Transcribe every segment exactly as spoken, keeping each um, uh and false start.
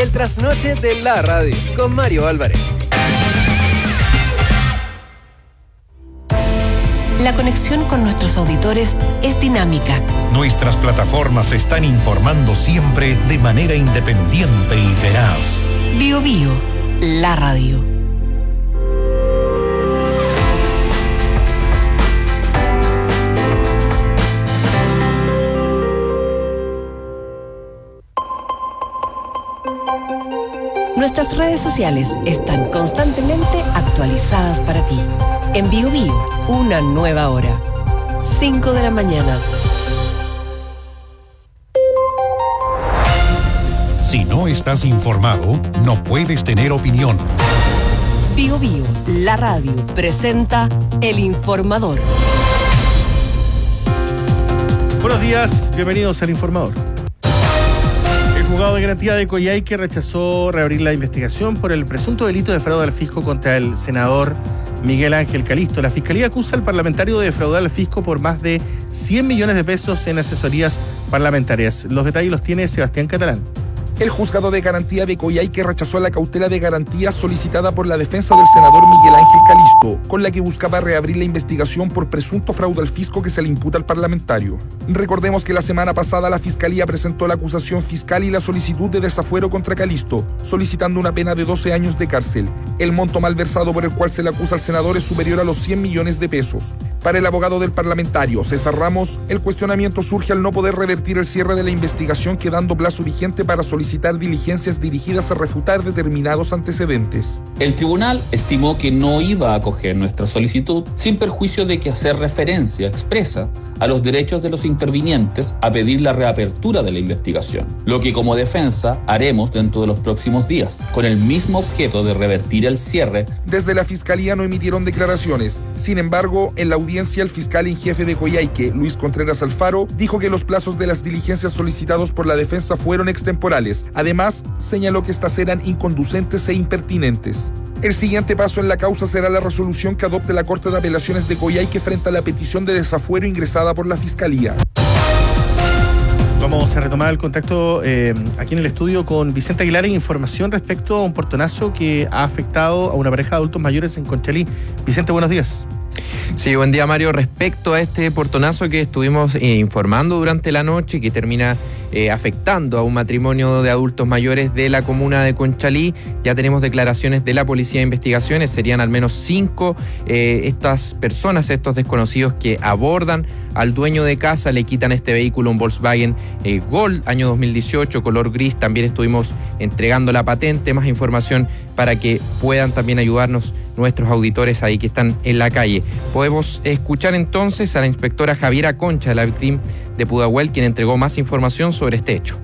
El trasnoche de la radio con Mario Álvarez. La conexión con nuestros auditores es dinámica. Nuestras plataformas están informando siempre de manera independiente y veraz. Bio Bio, la radio. Nuestras redes sociales están constantemente actualizadas para ti. En Bio Bio, una nueva hora. cinco de la mañana. Si no estás informado, no puedes tener opinión. Bio Bio, la radio, presenta El Informador. Buenos días, bienvenidos al Informador. El juzgado de garantía de Coyhaique rechazó reabrir la investigación por el presunto delito de fraude al fisco contra el senador Miguel Ángel Calisto. La Fiscalía acusa al parlamentario de defraudar al fisco por más de cien millones de pesos en asesorías parlamentarias. Los detalles los tiene Sebastián Catalán. El juzgado de garantía de Coyhaique rechazó la cautela de garantía solicitada por la defensa del senador Miguel Ángel Calisto, con la que buscaba reabrir la investigación por presunto fraude al fisco que se le imputa al parlamentario. Recordemos que la semana pasada la Fiscalía presentó la acusación fiscal y la solicitud de desafuero contra Calisto, solicitando una pena de doce años de cárcel. El monto malversado por el cual se le acusa al senador es superior a los cien millones de pesos. Para el abogado del parlamentario, César Ramos, el cuestionamiento surge al no poder revertir el cierre de la investigación, quedando plazo vigente para solicitar diligencias dirigidas a refutar determinados antecedentes. El tribunal estimó que no iba a acoger nuestra solicitud, sin perjuicio de que hacer referencia expresa a los derechos de los intervinientes a pedir la reapertura de la investigación, lo que como defensa haremos dentro de los próximos días, con el mismo objeto de revertir el cierre. Desde la Fiscalía no emitieron declaraciones. Sin embargo, en la audiencia, el fiscal en jefe de Coyhaique, Luis Contreras Alfaro, dijo que los plazos de las diligencias solicitados por la defensa fueron extemporales. Además, señaló que estas eran inconducentes e impertinentes. El siguiente paso en la causa será la resolución que adopte la Corte de Apelaciones de Coyhaique frente a la petición de desafuero ingresada por la Fiscalía. Vamos a retomar el contacto eh, aquí en el estudio con Vicente Aguilar en información respecto a un portonazo que ha afectado a una pareja de adultos mayores en Conchalí. Vicente, buenos días. Sí, buen día, Mario. Respecto a este portonazo que estuvimos eh, informando durante la noche, que termina eh, afectando a un matrimonio de adultos mayores de la comuna de Conchalí, ya tenemos declaraciones de la Policía de Investigaciones. Serían al menos cinco eh, estas personas, estos desconocidos que abordan al dueño de casa, le quitan este vehículo, un Volkswagen eh, Gol, año dos mil dieciocho, color gris. También estuvimos entregando la patente, más información para que puedan también ayudarnos nuestros auditores ahí que están en la calle. Podemos escuchar entonces a la inspectora Javiera Concha de la Victim de Pudahuel, quien entregó más información sobre este hecho.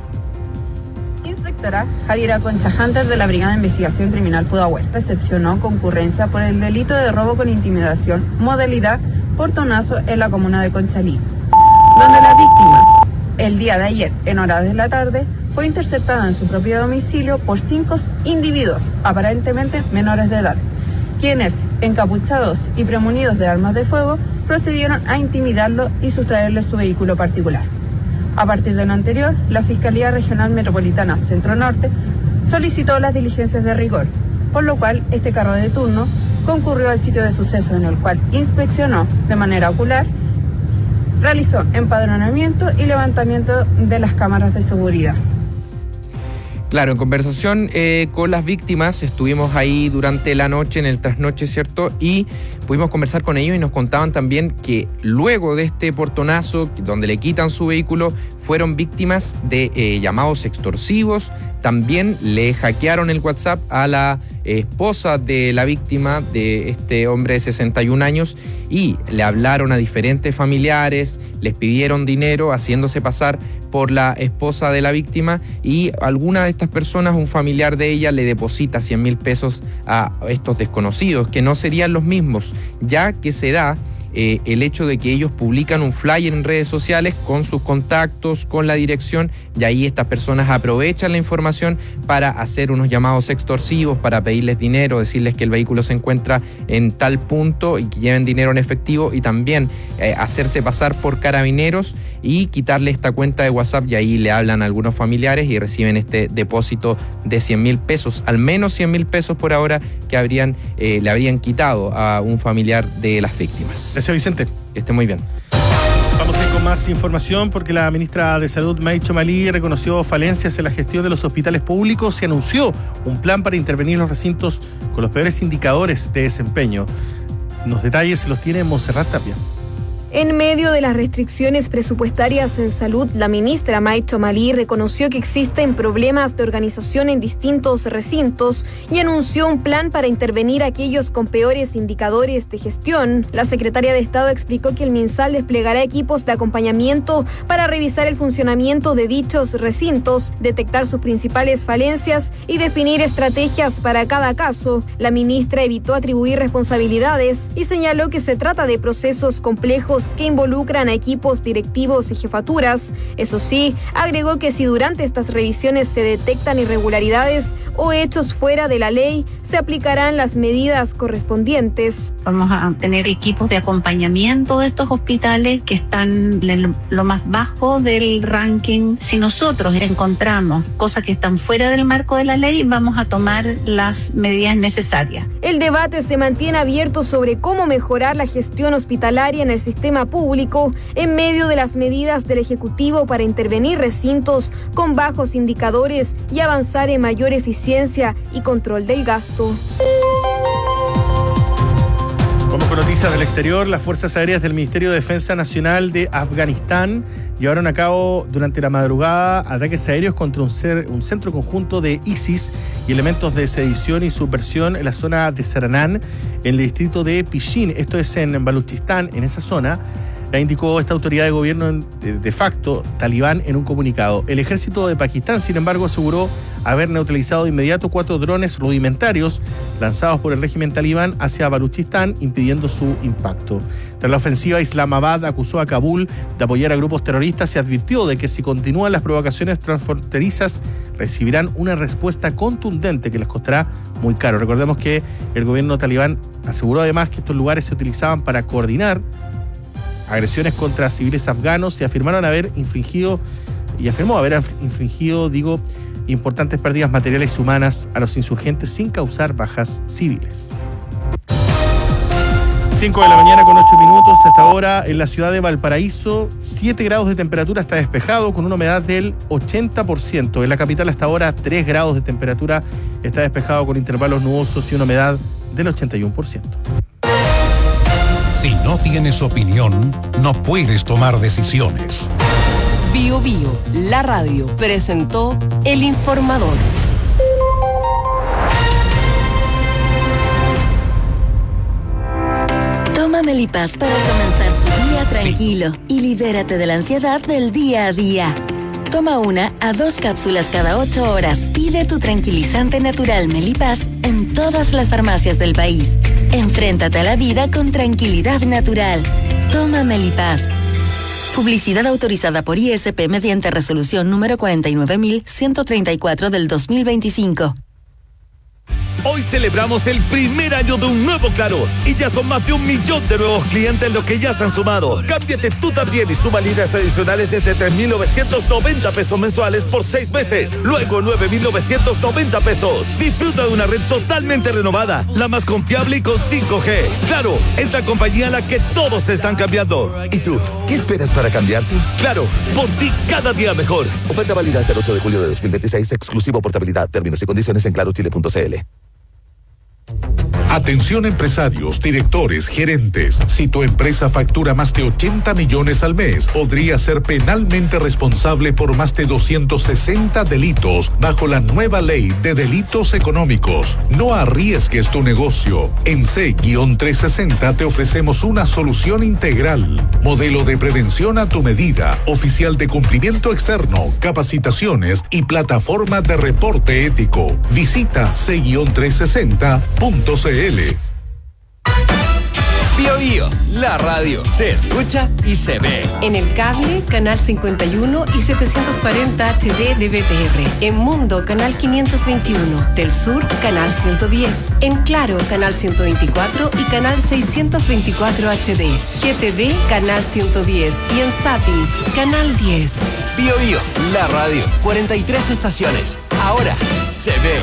Inspectora Javiera Concha Hunter de la Brigada de Investigación Criminal Pudahuel recepcionó concurrencia por el delito de robo con intimidación, modalidad portonazo en la comuna de Conchalí, donde la víctima, el día de ayer, en horas de la tarde, fue interceptada en su propio domicilio por cinco individuos, aparentemente menores de edad, quienes, encapuchados y premunidos de armas de fuego, procedieron a intimidarlo y sustraerle su vehículo particular. A partir de lo anterior, la Fiscalía Regional Metropolitana Centro Norte solicitó las diligencias de rigor, por lo cual este carro de turno concurrió al sitio de suceso, en el cual inspeccionó de manera ocular, realizó empadronamiento y levantamiento de las cámaras de seguridad. Claro, en conversación eh, con las víctimas, estuvimos ahí durante la noche, en el trasnoche, ¿cierto? Y pudimos conversar con ellos y nos contaban también que luego de este portonazo, donde le quitan su vehículo, fueron víctimas de eh, llamados extorsivos. También le hackearon el WhatsApp a la eh, esposa de la víctima, de este hombre de sesenta y un años, y le hablaron a diferentes familiares, les pidieron dinero haciéndose pasar por la esposa de la víctima, y alguna de estas personas, un familiar de ella, le deposita cien mil pesos a estos desconocidos, que no serían los mismos, ya que se da eh, el hecho de que ellos publican un flyer en redes sociales con sus contactos, con la dirección, y ahí estas personas aprovechan la información para hacer unos llamados extorsivos, para pedirles dinero, decirles que el vehículo se encuentra en tal punto y que lleven dinero en efectivo, y también eh, hacerse pasar por carabineros y quitarle esta cuenta de WhatsApp, y ahí le hablan a algunos familiares y reciben este depósito de cien mil pesos, al menos cien mil pesos por ahora, que habrían eh, le habrían quitado a un familiar de las víctimas. Gracias, Vicente. Que esté muy bien. Vamos a ir con más información porque la ministra de Salud, May Chomali, reconoció falencias en la gestión de los hospitales públicos y anunció un plan para intervenir en los recintos con los peores indicadores de desempeño. Los detalles los tiene Montserrat Tapia. En medio de las restricciones presupuestarias en salud, la ministra May Chomali reconoció que existen problemas de organización en distintos recintos y anunció un plan para intervenir a aquellos con peores indicadores de gestión. La secretaria de Estado explicó que el MinSal desplegará equipos de acompañamiento para revisar el funcionamiento de dichos recintos, detectar sus principales falencias y definir estrategias para cada caso. La ministra evitó atribuir responsabilidades y señaló que se trata de procesos complejos que involucran a equipos directivos y jefaturas. Eso sí, agregó que si durante estas revisiones se detectan irregularidades o hechos fuera de la ley, se aplicarán las medidas correspondientes. Vamos a tener equipos de acompañamiento de estos hospitales que están en lo más bajo del ranking. Si nosotros encontramos cosas que están fuera del marco de la ley, vamos a tomar las medidas necesarias. El debate se mantiene abierto sobre cómo mejorar la gestión hospitalaria en el sistema público en medio de las medidas del Ejecutivo para intervenir recintos con bajos indicadores y avanzar en mayor eficiencia y control del gasto. Vamos con noticias del exterior. Las Fuerzas Aéreas del Ministerio de Defensa Nacional de Afganistán llevaron a cabo durante la madrugada ataques aéreos contra un, ser, un centro conjunto de ISIS y elementos de sedición y subversión en la zona de Saranán, en el distrito de Pishin. Esto es en Baluchistán, en esa zona. La indicó esta autoridad de gobierno de, de facto talibán en un comunicado. El ejército de Pakistán, sin embargo, aseguró haber neutralizado de inmediato cuatro drones rudimentarios lanzados por el régimen talibán hacia Baluchistán, impidiendo su impacto. Tras la ofensiva, Islamabad acusó a Kabul de apoyar a grupos terroristas y advirtió de que si continúan las provocaciones transfronterizas recibirán una respuesta contundente que les costará muy caro. Recordemos que el gobierno talibán aseguró además que estos lugares se utilizaban para coordinar agresiones contra civiles afganos y afirmaron haber infringido y afirmó haber infringido, digo, importantes pérdidas materiales y humanas a los insurgentes sin causar bajas civiles. cinco de la mañana con ocho minutos. Hasta ahora en la ciudad de Valparaíso, siete grados de temperatura, está despejado con una humedad del ochenta por ciento. En la capital hasta ahora tres grados de temperatura, está despejado con intervalos nubosos y una humedad del ochenta y uno por ciento. Si no tienes opinión, no puedes tomar decisiones. Bio Bio, la radio, presentó El Informador. Toma Melipaz para comenzar tu día tranquilo sí. y libérate de la ansiedad del día a día. Toma una a dos cápsulas cada ocho horas. Pide tu tranquilizante natural Melipaz en todas las farmacias del país. Enfréntate a la vida con tranquilidad natural. Toma Melipaz. Publicidad autorizada por I S P mediante resolución número cuarenta y nueve mil ciento treinta y cuatro del dos mil veinticinco. Hoy celebramos el primer año de un nuevo Claro y ya son más de un millón de nuevos clientes los que ya se han sumado. Cámbiate tú también y suma líneas adicionales desde tres mil novecientos noventa pesos mensuales por seis meses. Luego nueve mil novecientos noventa pesos. Disfruta de una red totalmente renovada, la más confiable y con cinco G. Claro, es la compañía a la que todos se están cambiando. ¿Y tú? ¿Qué esperas para cambiarte? Claro, por ti cada día mejor. Oferta válida hasta el ocho de julio de dos mil veintiséis, exclusivo portabilidad. Términos y condiciones en claro chile punto c l. Atención empresarios, directores, gerentes. Si tu empresa factura más de ochenta millones al mes, podría ser penalmente responsable por más de doscientos sesenta delitos bajo la nueva ley de delitos económicos. No arriesgues tu negocio. En C trescientos sesenta te ofrecemos una solución integral. Modelo de prevención a tu medida, oficial de cumplimiento externo, capacitaciones y plataforma de reporte ético. Visita C trescientos sesenta punto c l. Bio Bio, la radio. Se escucha y se ve. En el cable, canal cincuenta y uno y setecientos cuarenta H D de B T R. En Mundo, canal quinientos veintiuno. Del Sur, canal ciento diez. En Claro, canal ciento veinticuatro y canal seiscientos veinticuatro H D. G T D, canal ciento diez. Y en Zapping, canal diez. Bio Bio, la radio. cuarenta y tres estaciones. Ahora se ve.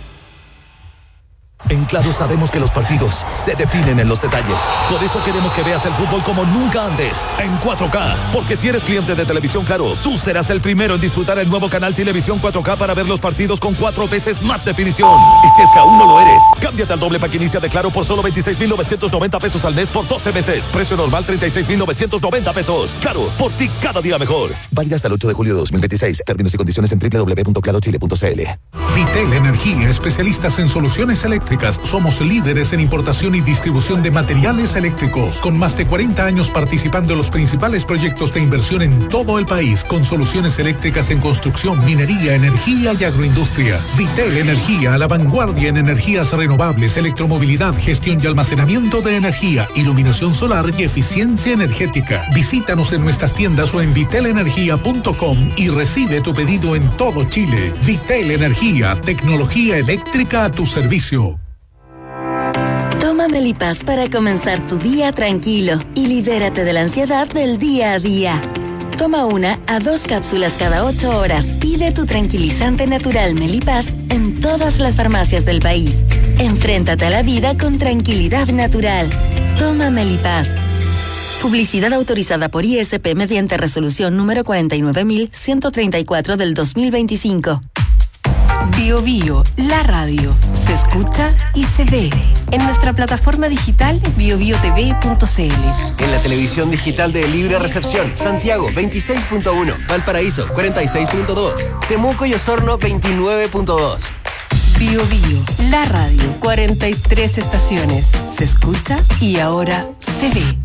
En Claro sabemos que los partidos se definen en los detalles. Por eso queremos que veas el fútbol como nunca antes, en cuatro K. Porque si eres cliente de Televisión Claro, tú serás el primero en disfrutar el nuevo canal Televisión cuatro K para ver los partidos con cuatro veces más definición. Y si es que aún no lo eres, cámbiate al doble pack inicia de Claro por solo veintiséis mil novecientos noventa pesos al mes por doce meses. Precio normal treinta y seis mil novecientos noventa pesos. Claro, por ti cada día mejor. Válida hasta el ocho de julio de dos mil veintiséis. Términos y condiciones en doble u doble u doble u punto claro chile punto c l. Vitel Energía, especialistas en soluciones eléctricas. Somos líderes en importación y distribución de materiales eléctricos, con más de cuarenta años participando en los principales proyectos de inversión en todo el país, con soluciones eléctricas en construcción, minería, energía y agroindustria. Vitel Energía, a la vanguardia en energías renovables, electromovilidad, gestión y almacenamiento de energía, iluminación solar y eficiencia energética. Visítanos en nuestras tiendas o en vitel energía punto com y recibe tu pedido en todo Chile. Vitel Energía, tecnología eléctrica a tu servicio. Toma Melipaz para comenzar tu día tranquilo y libérate de la ansiedad del día a día. Toma una a dos cápsulas cada ocho horas. Pide tu tranquilizante natural Melipaz en todas las farmacias del país. Enfréntate a la vida con tranquilidad natural. Toma Melipaz. Publicidad autorizada por I S P mediante resolución número cuarenta y nueve mil ciento treinta y cuatro del dos mil veinticinco. Bio Bio, la radio. Se escucha y se ve. En nuestra plataforma digital bio bio t v punto c l. En la televisión digital de Libre Recepción, Santiago veintiséis punto uno, Valparaíso cuarenta y seis punto dos, Temuco y Osorno veintinueve punto dos. Bio Bio, la radio. cuarenta y tres estaciones. Se escucha y ahora se ve.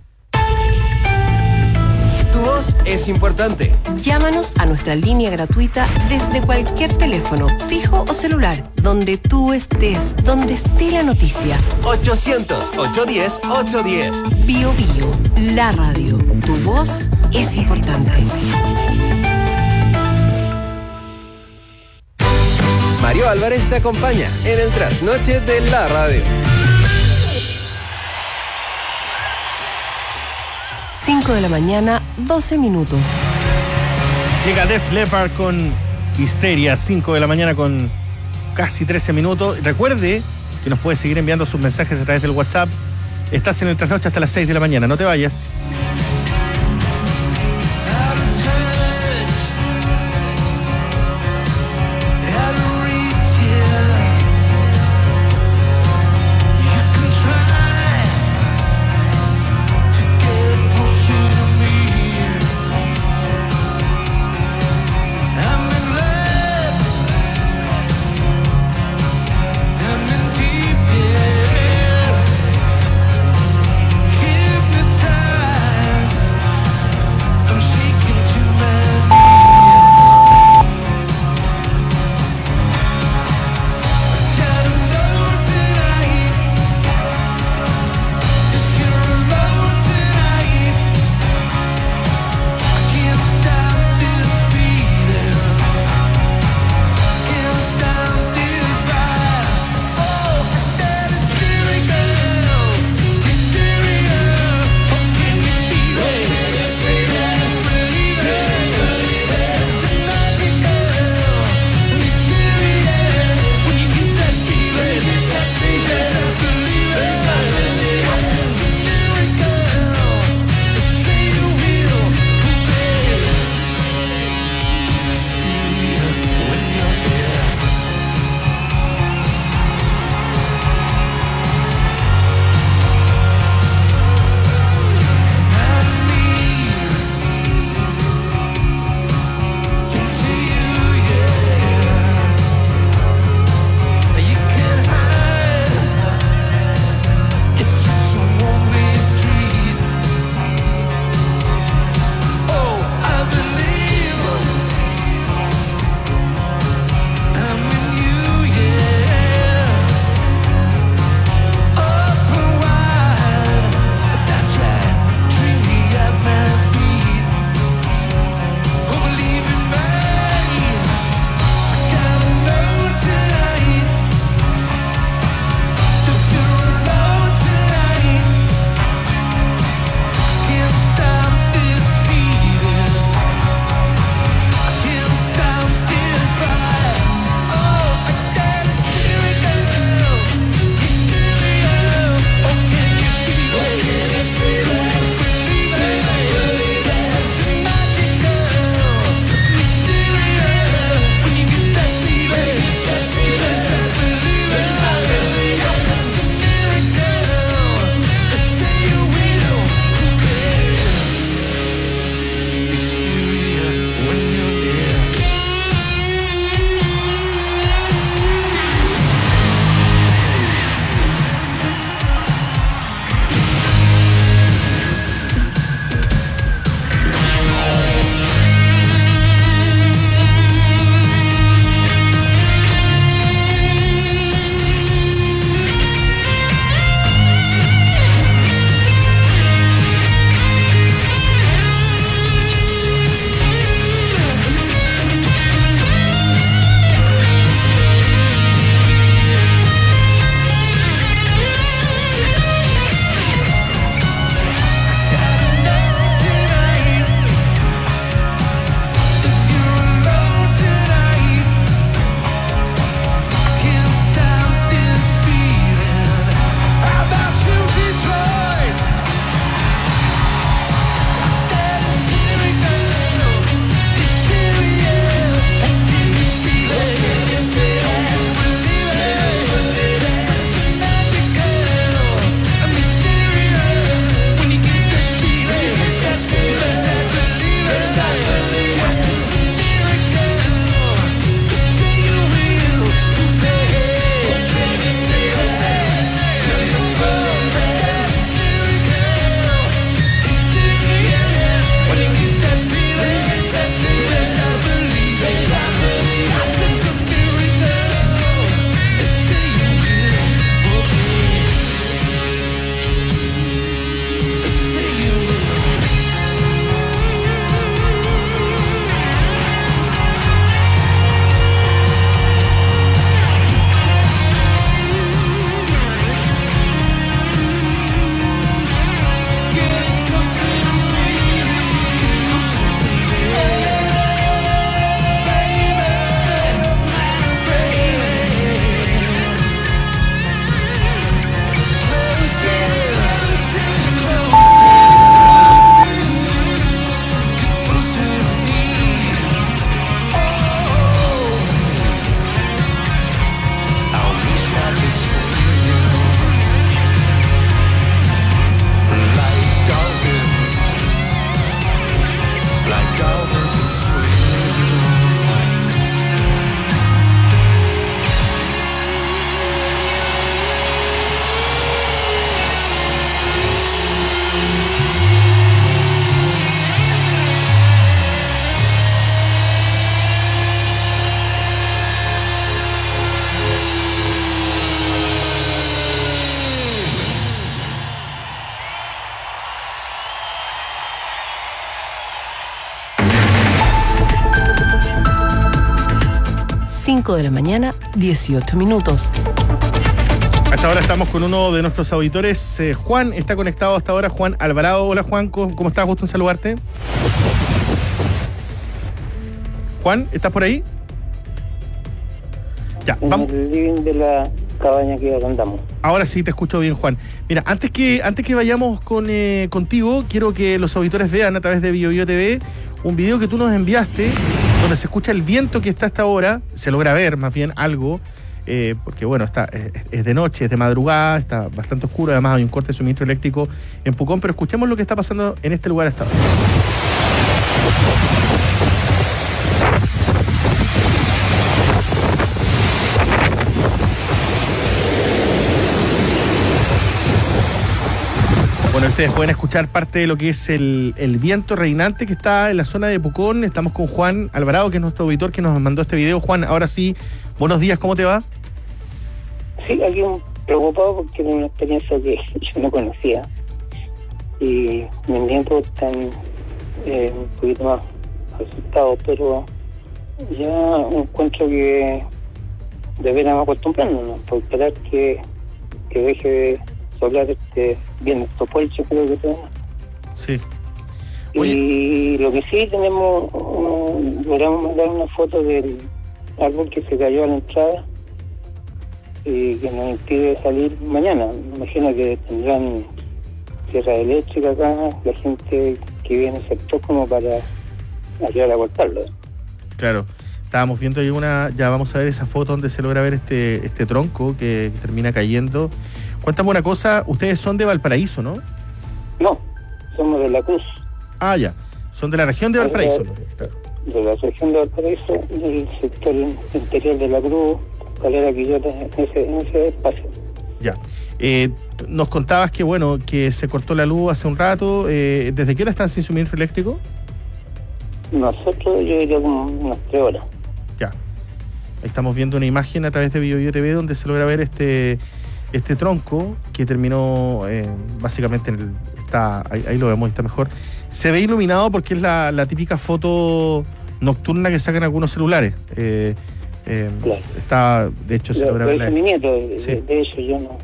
Tu voz es importante. Llámanos a nuestra línea gratuita desde cualquier teléfono, fijo o celular, donde tú estés, donde esté la noticia. ochocientos, ochocientos diez, ochocientos diez. Bio Bio, la radio. Tu voz es importante. Mario Álvarez te acompaña en el trasnoche de la radio. cinco de la mañana, doce minutos. Llega Def Leppard con Histeria, cinco de la mañana con casi trece minutos. Recuerde que nos puede seguir enviando sus mensajes a través del WhatsApp. Estás en el trasnoche hasta las seis de la mañana, no te vayas. cinco de la mañana, dieciocho minutos. Hasta ahora estamos con uno de nuestros auditores. Eh, Juan está conectado hasta ahora. Juan Alvarado. Hola, Juan. ¿Cómo estás? Gusto en saludarte. Juan, ¿estás por ahí? Ya, vamos. En el living de la cabaña que andamos. Ahora sí te escucho bien, Juan. Mira, antes que antes que vayamos con eh, contigo, quiero que los auditores vean a través de Bio Bio T V un video que tú nos enviaste, donde se escucha el viento que está hasta ahora, se logra ver más bien algo, eh, porque bueno, está es, es de noche, es de madrugada, está bastante oscuro, además hay un corte de suministro eléctrico en Pucón, pero escuchemos lo que está pasando en este lugar hasta ahora. Bueno, ustedes pueden escuchar parte de lo que es el, el viento reinante que está en la zona de Pucón. Estamos con Juan Alvarado, que es nuestro auditor que nos mandó este video. Juan, ahora sí, buenos días, ¿cómo te va? Sí, aquí un preocupado porque era una experiencia que yo no conocía. Y mis nietos están eh, un poquito más asustados, pero ya encuentro que deberíamos acostumbrarnos, por esperar que, que deje de soplar este bien Topolcho, creo que tenemos. Sí. Oye. Y lo que sí tenemos, um, logramos mandar una foto del árbol que se cayó a la entrada y que nos impide salir mañana. Me imagino que tendrán sierra eléctrica acá, la gente que viene en el sector como para ayudar a cortarlo. Claro. Estábamos viendo ahí una, ya vamos a ver esa foto donde se logra ver este, este tronco que, que termina cayendo. Cuéntame una cosa, ustedes son de Valparaíso, ¿no? No, somos de La Cruz. Ah, ya, son de la región de Valparaíso. De, claro. de la región de Valparaíso, del sector interior de La Cruz, Calera Quillota, en ese, en ese espacio. Ya, eh, nos contabas que, bueno, que se cortó la luz hace un rato. Eh, ¿Desde qué hora están sin suministro eléctrico? Nosotros, yo diría como unas tres horas. Ya, ahí estamos viendo una imagen a través de Bio Bio T V donde se logra ver este... este tronco que terminó eh, básicamente en el, está ahí, ahí lo vemos, está mejor. Se ve iluminado porque es la, la típica foto nocturna que sacan algunos celulares. Eh, eh, claro. Está, de hecho, se logra ver. Es mi nieto, de, sí. de, de hecho yo no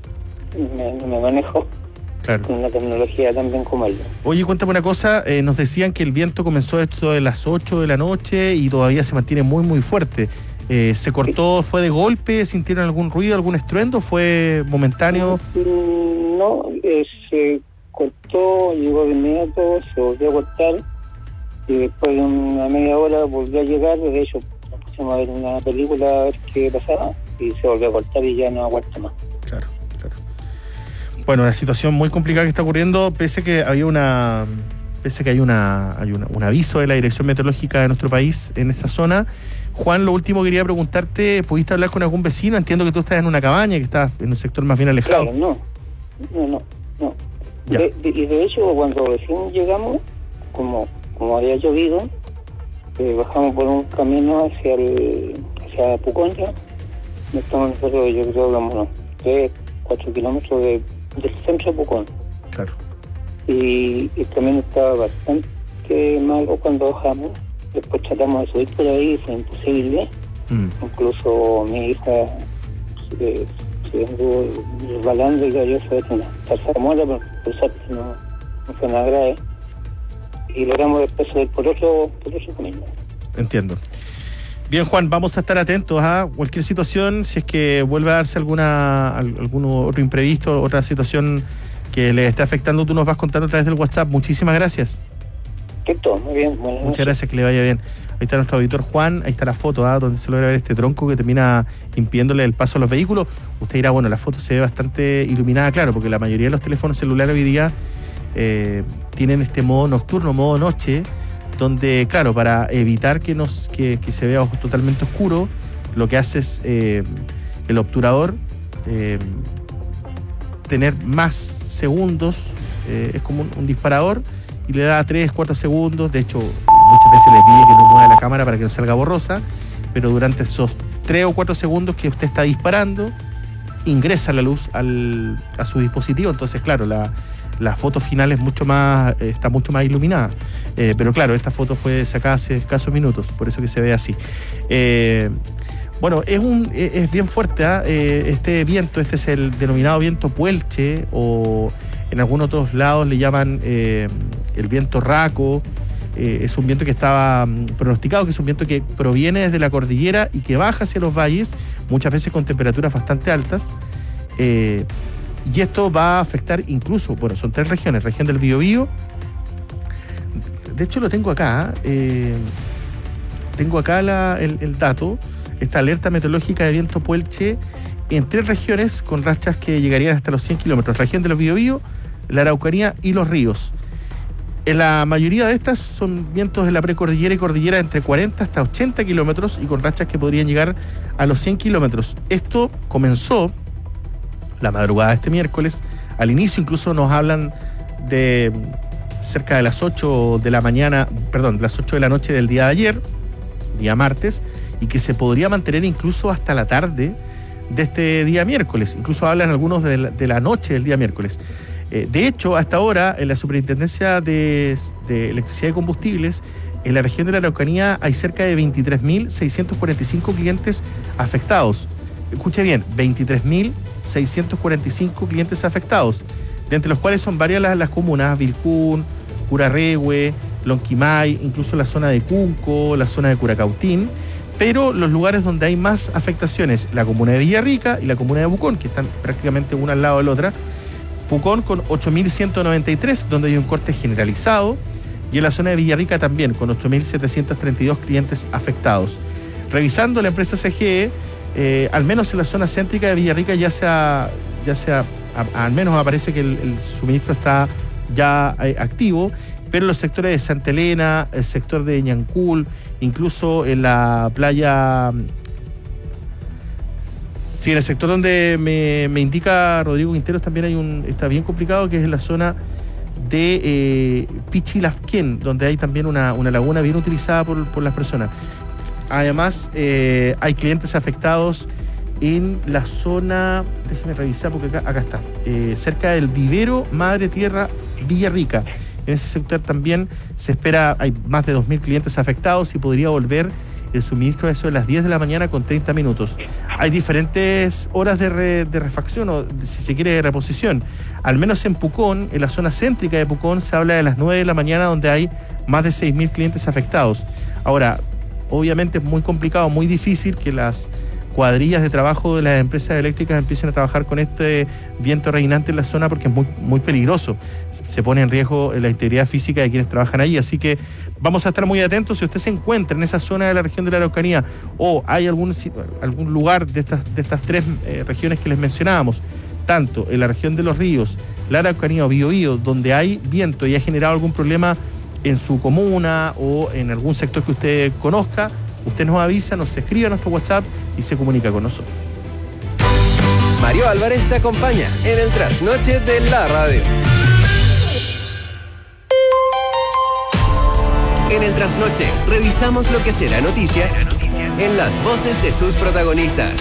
me, no me manejo claro. con una tecnología tan bien como él. Oye, cuéntame una cosa, eh, nos decían que el viento comenzó esto de las ocho de la noche y todavía se mantiene muy, muy fuerte. Eh, ¿Se cortó, fue de golpe? ¿Sintieron algún ruido, algún estruendo? ¿Fue momentáneo? No, eh, se cortó, llegó de inmediato, se volvió a cortar y después de una media hora volvió a llegar. De hecho, nos pusimos a ver una película a ver qué pasaba y se volvió a cortar y ya no aguanta más. Claro, claro. Bueno, una situación muy complicada que está ocurriendo, pese que había una... Pese que hay una hay una, un aviso de la Dirección Meteorológica de nuestro país en esta zona. Juan, lo último quería preguntarte, ¿pudiste hablar con algún vecino? Entiendo que tú estás en una cabaña, que estás en un sector más bien alejado. Claro, no, no, no, no. De, de, y de hecho, cuando recién llegamos, como como había llovido, eh, bajamos por un camino hacia el hacia Pucón ya. Estamos nosotros, yo creo, como unos tres, cuatro kilómetros de, del centro de Pucón. Claro. Y el camino estaba bastante malo cuando bajamos. Después tratamos de subir por ahí, fue imposible. Mm. Incluso mi hija se, se anduvo resbalando y cayó sobre una tarzamola, pero por suerte no, no fue nada grave. Y logramos después subir por otro, por otro camino. Entiendo. Bien, Juan, vamos a estar atentos a cualquier situación, si es que vuelve a darse alguna algún otro imprevisto, otra situación que le esté afectando, tú nos vas contando a través del WhatsApp. Muchísimas gracias. Perfecto, muy bien. Buenas Muchas gracias, que le vaya bien. Ahí está nuestro auditor Juan, ahí está la foto, ¿ah? donde se logra ver este tronco que termina impidiéndole el paso a los vehículos. Usted dirá, bueno, la foto se ve bastante iluminada, claro, porque la mayoría de los teléfonos celulares hoy día eh, tienen este modo nocturno, modo noche, donde, claro, para evitar que, nos, que, que se vea totalmente oscuro, lo que hace es eh, el obturador eh, tener más segundos, eh, es como un, un disparador, y le da tres, cuatro segundos. De hecho, muchas veces le pide que no mueva la cámara para que no salga borrosa, pero durante esos tres o cuatro segundos que usted está disparando, ingresa la luz al, a su dispositivo. Entonces, claro, la, la foto final es mucho más, eh, está mucho más iluminada. Eh, pero claro, esta foto fue sacada hace escasos minutos, por eso que se ve así. Eh, Bueno, es un es bien fuerte, ¿eh? Eh, este viento, este es el denominado viento Puelche, o en algunos otros lados le llaman eh, el viento Raco. Eh, es un viento que estaba um, pronosticado, que es un viento que proviene desde la cordillera y que baja hacia los valles, muchas veces con temperaturas bastante altas. Eh, y esto va a afectar incluso, bueno, son tres regiones, región del Biobío. De hecho lo tengo acá, eh, tengo acá la, el, el dato. Esta alerta meteorológica de viento Puelche en tres regiones con rachas que llegarían hasta los cien kilómetros. Región de los Biobío, la Araucanía y los ríos. En la mayoría de estas son vientos de la precordillera y cordillera entre cuarenta hasta ochenta kilómetros y con rachas que podrían llegar a los cien kilómetros. Esto comenzó la madrugada de este miércoles. Al inicio incluso nos hablan de cerca de las ocho de la mañana, perdón, de las ocho de la noche del día de ayer, día martes, y que se podría mantener incluso hasta la tarde de este día miércoles. Incluso hablan algunos de la, de la noche del día miércoles. Eh, de hecho, hasta ahora, en la Superintendencia de, de Electricidad y Combustibles, en la región de la Araucanía hay cerca de veintitrés mil seiscientos cuarenta y cinco clientes afectados. Escuche bien, veintitrés mil seiscientos cuarenta y cinco clientes afectados, de entre los cuales son varias las, las comunas: Vilcún, Curarrehue, Lonquimay, incluso la zona de Cunco, la zona de Curacautín. Pero los lugares donde hay más afectaciones, la comuna de Villarrica y la comuna de Pucón, que están prácticamente una al lado de la otra. Pucón con ocho mil ciento noventa y tres, donde hay un corte generalizado, y en la zona de Villarrica también, con ocho mil setecientos treinta y dos clientes afectados. Revisando la empresa C G E, eh, al menos en la zona céntrica de Villarrica ya sea, ya sea a, al menos aparece que el, el suministro está ya eh, activo, pero en los sectores de Santa Elena, el sector de Ñancul, incluso en la playa... Sí, en el sector donde me, me indica Rodrigo Quinteros también hay un, está bien complicado, que es en la zona de eh, Pichilafquén, donde hay también una, una laguna bien utilizada por, por las personas. Además, eh, hay clientes afectados en la zona, déjeme revisar porque acá, acá está, eh, cerca del vivero Madre Tierra Villarrica. En ese sector también se espera, hay más de dos mil clientes afectados y podría volver el suministro a eso de las diez de la mañana con treinta minutos. Hay diferentes horas de, re, de refacción o, de, si se quiere, de reposición. Al menos en Pucón, en la zona céntrica de Pucón, se habla de las nueve de la mañana, donde hay más de seis mil clientes afectados. Ahora, obviamente es muy complicado, muy difícil que las cuadrillas de trabajo de las empresas eléctricas empiecen a trabajar con este viento reinante en la zona, porque es muy, muy peligroso. Se pone en riesgo la integridad física de quienes trabajan ahí, así que vamos a estar muy atentos. Si usted se encuentra en esa zona de la región de la Araucanía o hay algún, algún lugar de estas, de estas tres eh, regiones que les mencionábamos, tanto en la región de los ríos, la Araucanía o Biobío, donde hay viento y ha generado algún problema en su comuna o en algún sector que usted conozca, usted nos avisa, nos escribe a nuestro WhatsApp y se comunica con nosotros. Mario Álvarez te acompaña en el trasnoche de la radio. En el trasnoche revisamos lo que será noticia en las voces de sus protagonistas.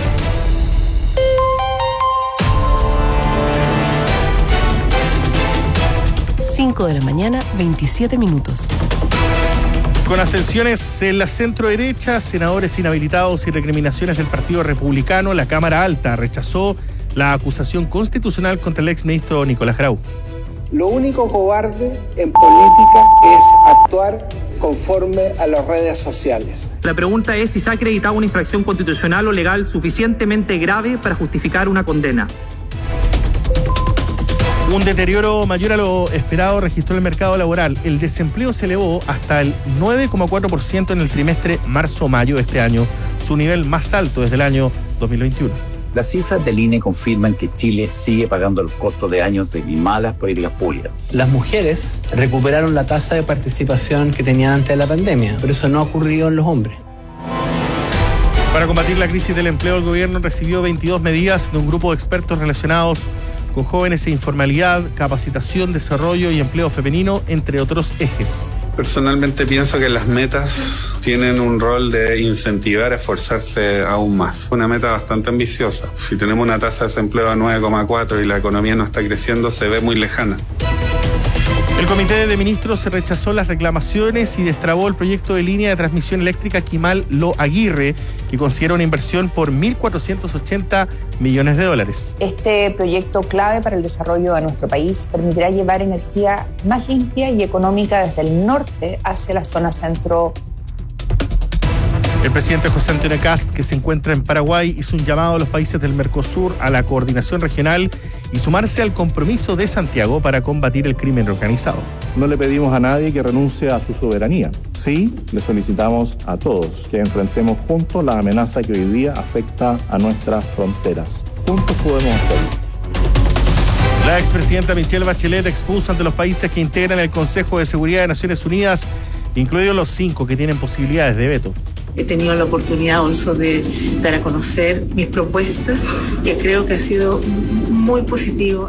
cinco de la mañana, veintisiete minutos. Con abstenciones en la centro derecha, senadores inhabilitados y recriminaciones del Partido Republicano, la Cámara Alta rechazó la acusación constitucional contra el exministro Nicolás Grau. Lo único cobarde en política es actuar conforme a las redes sociales. La pregunta es si se ha acreditado una infracción constitucional o legal suficientemente grave para justificar una condena. Un deterioro mayor a lo esperado registró el mercado laboral. El desempleo se elevó hasta el nueve coma cuatro por ciento en el trimestre marzo-mayo de este año, su nivel más alto desde el año dos mil veintiuno. Las cifras del I N E confirman que Chile sigue pagando el costo de años de malas políticas públicas. Las mujeres recuperaron la tasa de participación que tenían antes de la pandemia, pero eso no ha ocurrido en los hombres. Para combatir la crisis del empleo, el gobierno recibió veintidós medidas de un grupo de expertos relacionados con jóvenes e informalidad, capacitación, desarrollo y empleo femenino, entre otros ejes. Personalmente pienso que las metas tienen un rol de incentivar a esforzarse aún más. Una meta bastante ambiciosa. Si tenemos una tasa de desempleo de nueve coma cuatro y la economía no está creciendo, se ve muy lejana. El Comité de Ministros rechazó las reclamaciones y destrabó el proyecto de línea de transmisión eléctrica Quimal-Lo Aguirre, que considera una inversión por mil cuatrocientos ochenta millones de dólares. Este proyecto clave para el desarrollo de nuestro país permitirá llevar energía más limpia y económica desde el norte hacia la zona centro. El presidente José Antonio Kast, que se encuentra en Paraguay, hizo un llamado a los países del Mercosur a la coordinación regional y sumarse al compromiso de Santiago para combatir el crimen organizado. No le pedimos a nadie que renuncie a su soberanía. Sí, le solicitamos a todos que enfrentemos juntos la amenaza que hoy día afecta a nuestras fronteras. Juntos podemos hacerlo. La expresidenta Michelle Bachelet expuso ante los países que integran el Consejo de Seguridad de Naciones Unidas, incluidos los cinco que tienen posibilidades de veto. He tenido la oportunidad, Olso, de dar a conocer mis propuestas, que creo que ha sido muy positivo.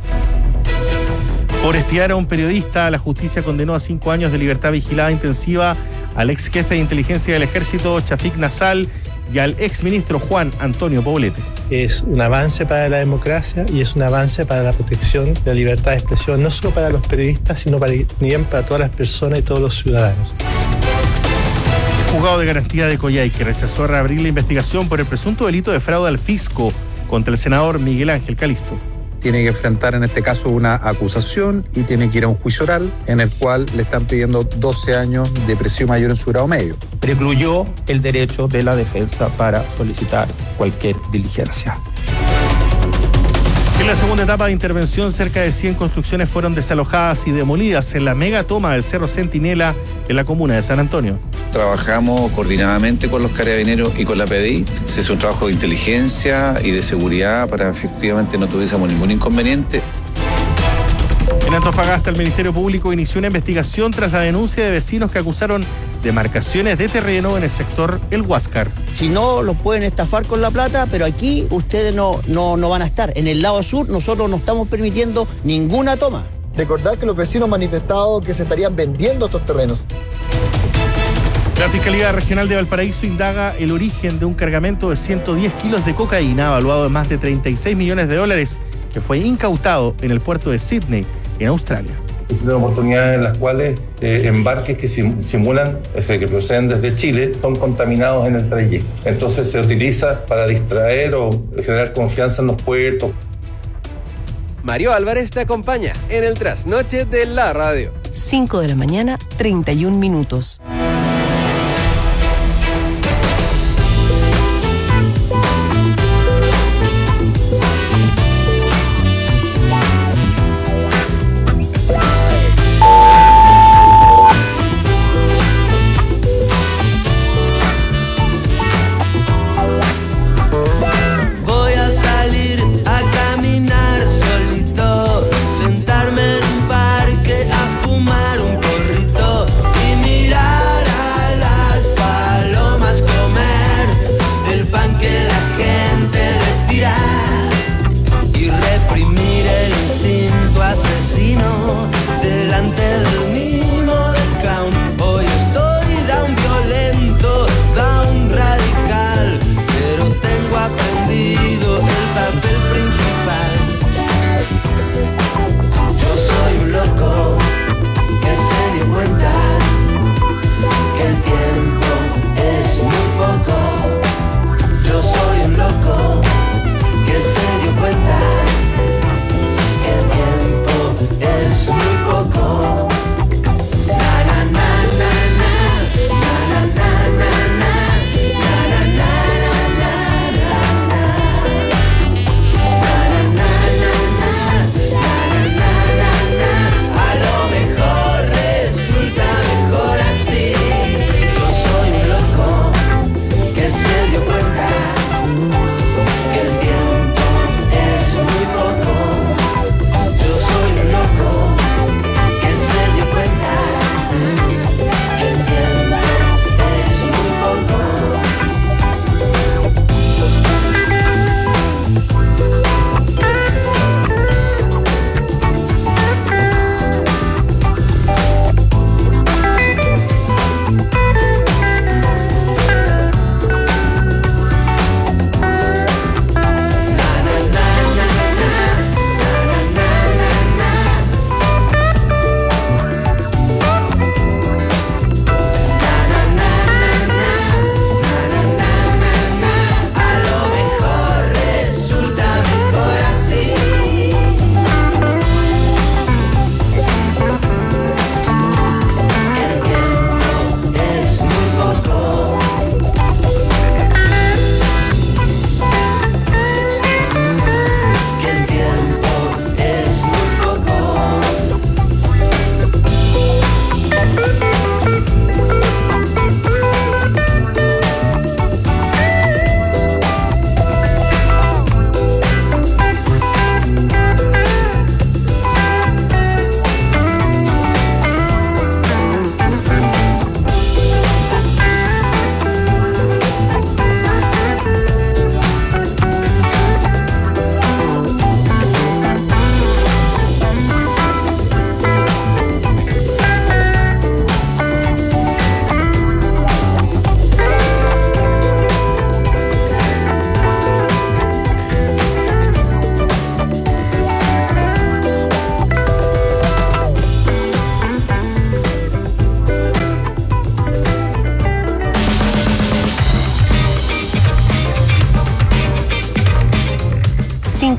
Por espiar a un periodista, la justicia condenó a cinco años de libertad vigilada intensiva al ex jefe de inteligencia del ejército, Chafik Nassal, y al ex ministro Juan Antonio Poblete. Es un avance para la democracia y es un avance para la protección de la libertad de expresión, no solo para los periodistas, sino para, también para todas las personas y todos los ciudadanos. El juzgado de garantía de Coyhaique rechazó reabrir la investigación por el presunto delito de fraude al fisco contra el senador Miguel Ángel Calisto. Tiene que enfrentar en este caso una acusación y tiene que ir a un juicio oral en el cual le están pidiendo doce años de prisión mayor en su grado medio. Precluyó el derecho de la defensa para solicitar cualquier diligencia. En la segunda etapa de intervención, cerca de cien construcciones fueron desalojadas y demolidas en la mega toma del Cerro Centinela en la comuna de San Antonio. Trabajamos coordinadamente con los carabineros y con la P D I. Se hizo un trabajo de inteligencia y de seguridad para efectivamente no tuviésemos ningún inconveniente. En Antofagasta, el Ministerio Público inició una investigación tras la denuncia de vecinos que acusaron de marcaciones de terreno en el sector El Huáscar. Si no, los pueden estafar con la plata, pero aquí ustedes no, no, no van a estar. En el lado sur nosotros no estamos permitiendo ninguna toma. Recordar que los vecinos han manifestado que se estarían vendiendo estos terrenos. La Fiscalía Regional de Valparaíso indaga el origen de un cargamento de ciento diez kilos de cocaína valuado en más de treinta y seis millones de dólares que fue incautado en el puerto de Sydney, en Australia. Existen oportunidades en las cuales eh, embarques que sim simulan, es decir, que proceden desde Chile, son contaminados en el trayecto. Entonces se utiliza para distraer o generar confianza en los puertos. Mario Álvarez te acompaña en el trasnoche de la radio. cinco de la mañana, treinta y un minutos.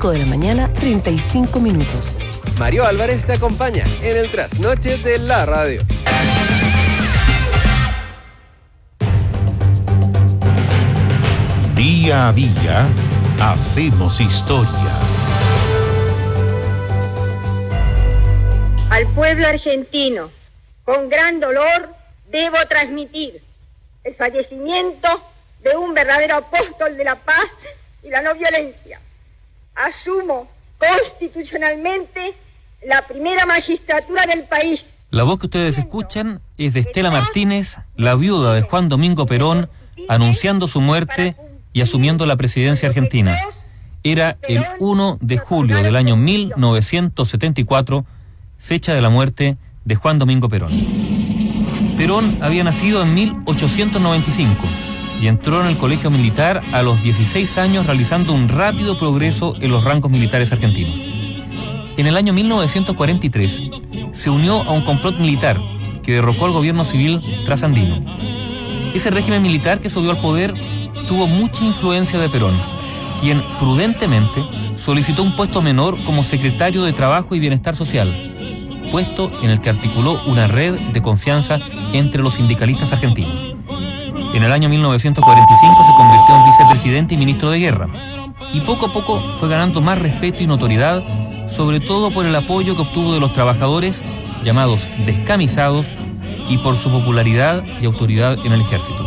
cinco de la mañana, treinta y cinco minutos. Mario Álvarez te acompaña en el trasnoche de la radio. Día a día, hacemos historia. Al pueblo argentino, con gran dolor, debo transmitir el fallecimiento de un verdadero apóstol de la paz y la no violencia. Asumo constitucionalmente la primera magistratura del país. La voz que ustedes escuchan es de Estela Martínez, la viuda de Juan Domingo Perón, anunciando su muerte y asumiendo la presidencia argentina. Era el primero de julio del año mil novecientos setenta y cuatro, fecha de la muerte de Juan Domingo Perón. Perón había nacido en mil ochocientos noventa y cinco y entró en el colegio militar a los dieciséis años, realizando un rápido progreso en los rangos militares argentinos. En el año mil novecientos cuarenta y tres se unió a un complot militar que derrocó al gobierno civil trasandino. Ese régimen militar que subió al poder tuvo mucha influencia de Perón, quien prudentemente solicitó un puesto menor como secretario de Trabajo y Bienestar Social, puesto en el que articuló una red de confianza entre los sindicalistas argentinos. En el año mil novecientos cuarenta y cinco se convirtió en vicepresidente y ministro de Guerra, y poco a poco fue ganando más respeto y notoriedad, sobre todo por el apoyo que obtuvo de los trabajadores, llamados descamisados, y por su popularidad y autoridad en el ejército.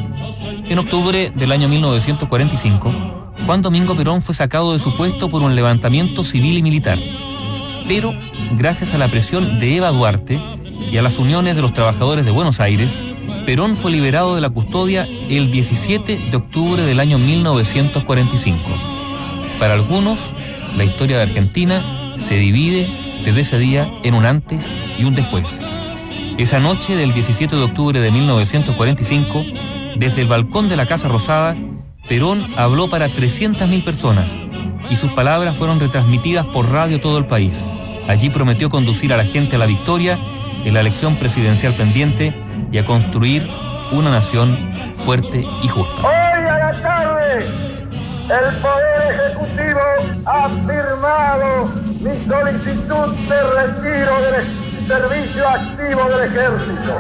En octubre del año mil novecientos cuarenta y cinco, Juan Domingo Perón fue sacado de su puesto por un levantamiento civil y militar. Pero, gracias a la presión de Eva Duarte y a las uniones de los trabajadores de Buenos Aires, Perón fue liberado de la custodia el diecisiete de octubre del año mil novecientos cuarenta y cinco. Para algunos, la historia de Argentina se divide desde ese día en un antes y un después. Esa noche del diecisiete de octubre de mil novecientos cuarenta y cinco, desde el balcón de la Casa Rosada, Perón habló para trescientas mil personas y sus palabras fueron retransmitidas por radio a todo el país. Allí prometió conducir a la gente a la victoria en la elección presidencial pendiente y a construir una nación fuerte y justa. Hoy a la tarde, el Poder Ejecutivo ha firmado mi solicitud de retiro del servicio activo del Ejército.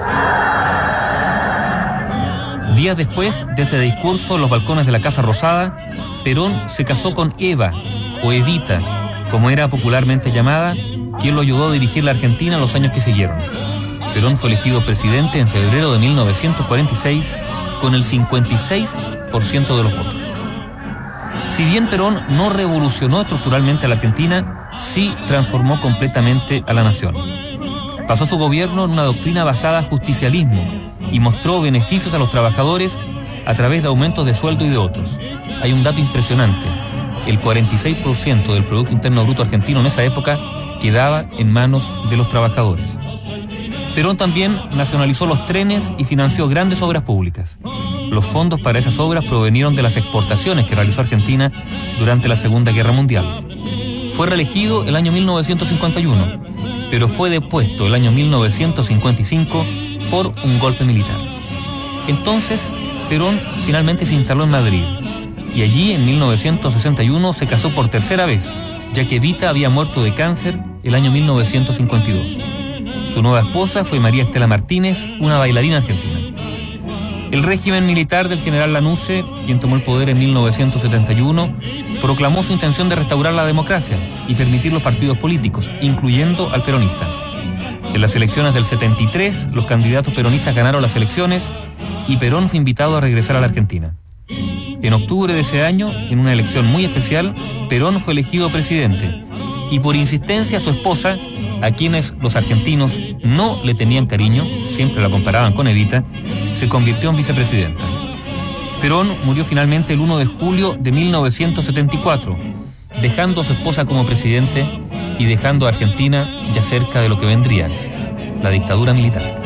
Días después, desde discurso en los balcones de la Casa Rosada, Perón se casó con Eva, o Evita, como era popularmente llamada, quien lo ayudó a dirigir la Argentina en los años que siguieron. Perón fue elegido presidente en febrero de mil novecientos cuarenta y seis con el cincuenta y seis por ciento de los votos. Si bien Perón no revolucionó estructuralmente a la Argentina, sí transformó completamente a la nación. Basó su gobierno en una doctrina basada en justicialismo y mostró beneficios a los trabajadores a través de aumentos de sueldo y de otros. Hay un dato impresionante: el cuarenta y seis por ciento del Producto Interno Bruto argentino en esa época quedaba en manos de los trabajadores. Perón también nacionalizó los trenes y financió grandes obras públicas. Los fondos para esas obras provenieron de las exportaciones que realizó Argentina durante la Segunda Guerra Mundial. Fue reelegido el año mil novecientos cincuenta y uno, pero fue depuesto el año mil novecientos cincuenta y cinco por un golpe militar. Entonces, Perón finalmente se instaló en Madrid, y allí en mil novecientos sesenta y uno se casó por tercera vez, ya que Evita había muerto de cáncer el año mil novecientos cincuenta y dos. Su nueva esposa fue María Estela Martínez, una bailarina argentina. El régimen militar del general Lanusse, quien tomó el poder en mil novecientos setenta y uno, proclamó su intención de restaurar la democracia y permitir los partidos políticos, incluyendo al peronista. En las elecciones del setenta y tres, los candidatos peronistas ganaron las elecciones y Perón fue invitado a regresar a la Argentina. En octubre de ese año, en una elección muy especial, Perón fue elegido presidente y por insistencia su esposa, a quienes los argentinos no le tenían cariño, siempre la comparaban con Evita, se convirtió en vicepresidenta. Perón murió finalmente el primero de julio de mil novecientos setenta y cuatro, dejando a su esposa como presidente y dejando a Argentina ya cerca de lo que vendría, la dictadura militar.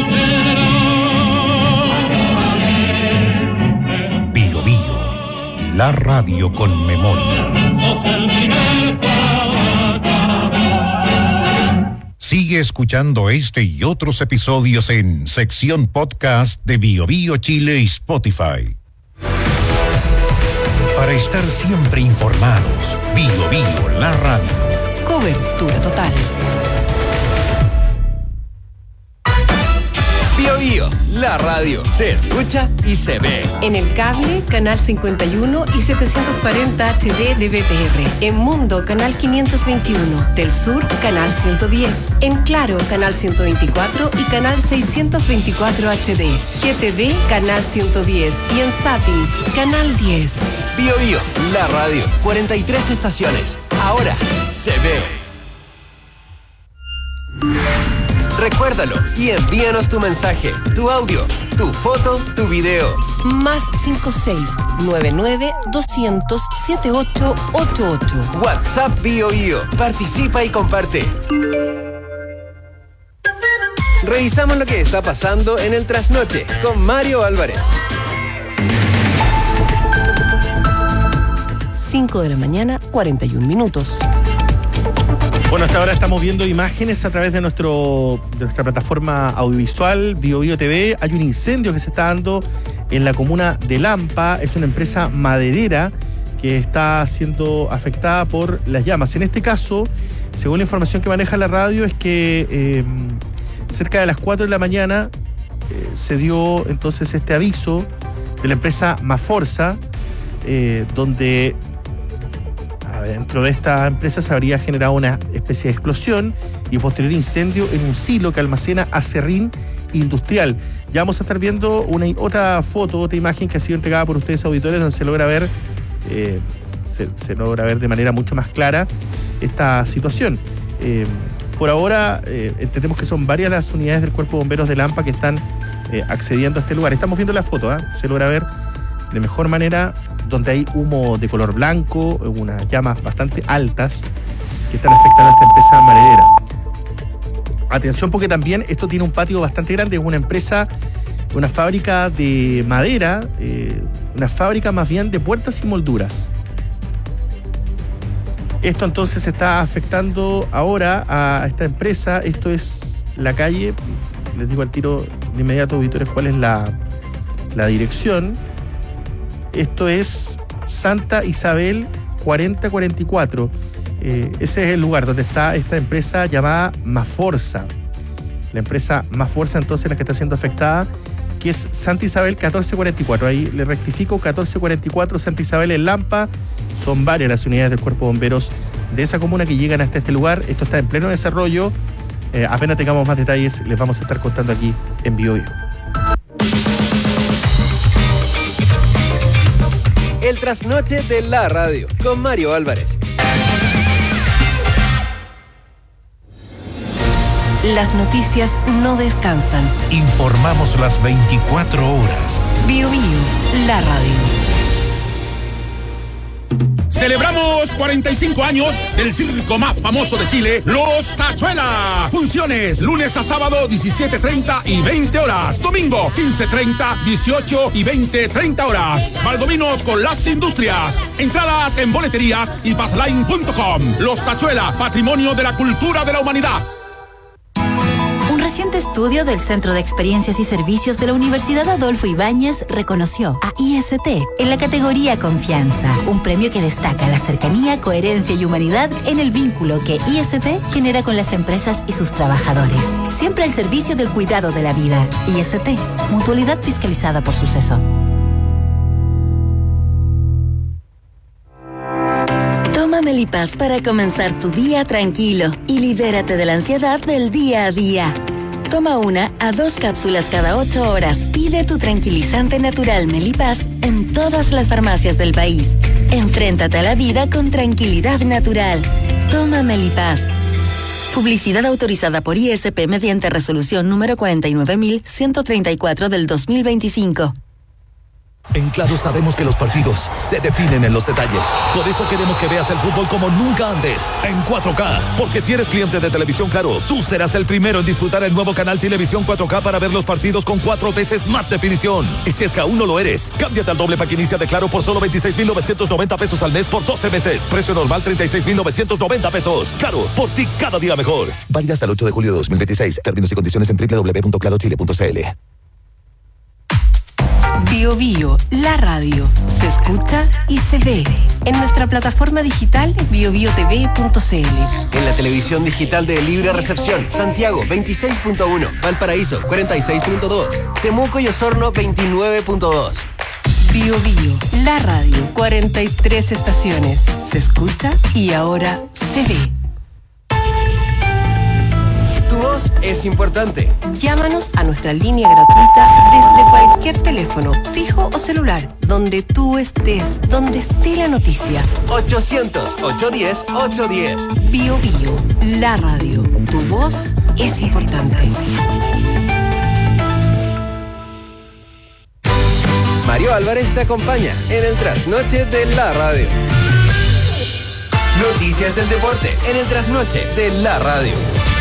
Bio Bio, la radio con memoria. Sigue escuchando este y otros episodios en sección podcast de Bio Bio Chile y Spotify. Para estar siempre informados, Bio Bio, la radio. Cobertura total. Bio Bio, la radio. Se escucha y se ve. En el cable, canal cincuenta y uno y setecientos cuarenta H D de B T R. En Mundo, canal quinientos veintiuno. Del Sur, canal ciento diez. En Claro, canal ciento veinticuatro y canal seiscientos veinticuatro H D. G T D, canal ciento diez. Y en Zapping, canal diez. Bio Bio, la radio. cuarenta y tres estaciones. Ahora se ve. Recuérdalo y envíanos tu mensaje, tu audio, tu foto, tu video. Más cinco seis nueve nueve dos cero cero siete ocho ocho ocho. WhatsApp Bio Bio. Participa y comparte. Revisamos lo que está pasando en el trasnoche con Mario Álvarez. cinco de la mañana, cuarenta y un minutos. Bueno, hasta ahora estamos viendo imágenes a través de, nuestro, de nuestra plataforma audiovisual Bio Bio T V. Hay un incendio que se está dando en la comuna de Lampa. Es una empresa maderera que está siendo afectada por las llamas. En este caso, según la información que maneja la radio, es que eh, cerca de las cuatro de la mañana eh, se dio entonces este aviso de la empresa Maforsa, eh, donde dentro de esta empresa se habría generado una especie de explosión y posterior incendio en un silo que almacena acerrín industrial. Ya vamos a estar viendo una otra foto, otra imagen que ha sido entregada por ustedes auditores, donde se logra ver eh, se, se logra ver de manera mucho más clara esta situación. Eh, por ahora eh, entendemos que son varias las unidades del Cuerpo de Bomberos de Lampa que están eh, accediendo a este lugar. Estamos viendo la foto, ¿eh? Se logra ver de mejor manera donde hay humo de color blanco, unas llamas bastante altas que están afectando a esta empresa maderera. Atención, porque también esto tiene un patio bastante grande, es una empresa, una fábrica de madera, eh, una fábrica más bien de puertas y molduras. Esto entonces está afectando ahora a esta empresa. Esto es la calle, les digo al tiro de inmediato, auditores, cuál es la, la dirección. Esto es Santa Isabel cuarenta cuarenta y cuatro. Eh, ese es el lugar donde está esta empresa llamada Maforsa. La empresa Maforsa, entonces, la que está siendo afectada, que es Santa Isabel catorce cuarenta y cuatro. Ahí le rectifico, catorce cuarenta y cuatro, Santa Isabel en Lampa. Son varias las unidades del Cuerpo de Bomberos de esa comuna que llegan hasta este lugar. Esto está en pleno desarrollo. Eh, apenas tengamos más detalles, les vamos a estar contando aquí en Bio Bio. El trasnoche de la radio con Mario Álvarez. Las noticias no descansan. Informamos las veinticuatro horas. Bio Bio, la radio. Celebramos cuarenta y cinco años del circo más famoso de Chile, Los Tachuela. Funciones lunes a sábado diecisiete treinta y veinte horas. Domingo quince treinta, dieciocho y veinte treinta horas. Valdominos con las industrias. Entradas en boleterías y passline punto com. Los Tachuela, patrimonio de la cultura de la humanidad. Un reciente estudio del Centro de Experiencias y Servicios de la Universidad Adolfo Ibáñez reconoció a I S T en la categoría Confianza, un premio que destaca la cercanía, coherencia y humanidad en el vínculo que I S T genera con las empresas y sus trabajadores. Siempre al servicio del cuidado de la vida. I S T, mutualidad fiscalizada por Suceso. Toma Melipaz para comenzar tu día tranquilo y libérate de la ansiedad del día a día. Toma una a dos cápsulas cada ocho horas. Pide tu tranquilizante natural Melipaz en todas las farmacias del país. Enfréntate a la vida con tranquilidad natural. Toma Melipaz. Publicidad autorizada por I S P mediante resolución número cuarenta y nueve mil ciento treinta y cuatro del dos mil veinticinco. En Claro sabemos que los partidos se definen en los detalles. Por eso queremos que veas el fútbol como nunca antes, en cuatro K. Porque si eres cliente de Televisión Claro, tú serás el primero en disfrutar el nuevo canal Televisión cuatro K para ver los partidos con cuatro veces más definición. Y si es que aún no lo eres, cámbiate al doble pack inicia de Claro por solo veintiséis mil novecientos noventa pesos al mes por doce meses. Precio normal treinta y seis mil novecientos noventa pesos. Claro, por ti cada día mejor. Válida hasta el ocho de julio de dos mil veintiséis. Términos y condiciones en doble u doble u doble u punto claro chile punto c l. Bio Bio, la radio. Se escucha y se ve. En nuestra plataforma digital bio bio t v punto c l. En la televisión digital de Libre Recepción, Santiago veintiséis punto uno, Valparaíso cuarenta y seis punto dos, Temuco y Osorno veintinueve punto dos. Bio Bio, la radio. cuarenta y tres estaciones. Se escucha y ahora se ve. Tu voz es importante. Llámanos a nuestra línea gratuita desde cualquier teléfono, fijo o celular, donde tú estés, donde esté la noticia. ochocientos, ochocientos diez, ochocientos diez. Bio Bio, la radio. Tu voz es importante. Mario Álvarez te acompaña en el trasnoche de la radio. Noticias del deporte en el trasnoche de la radio.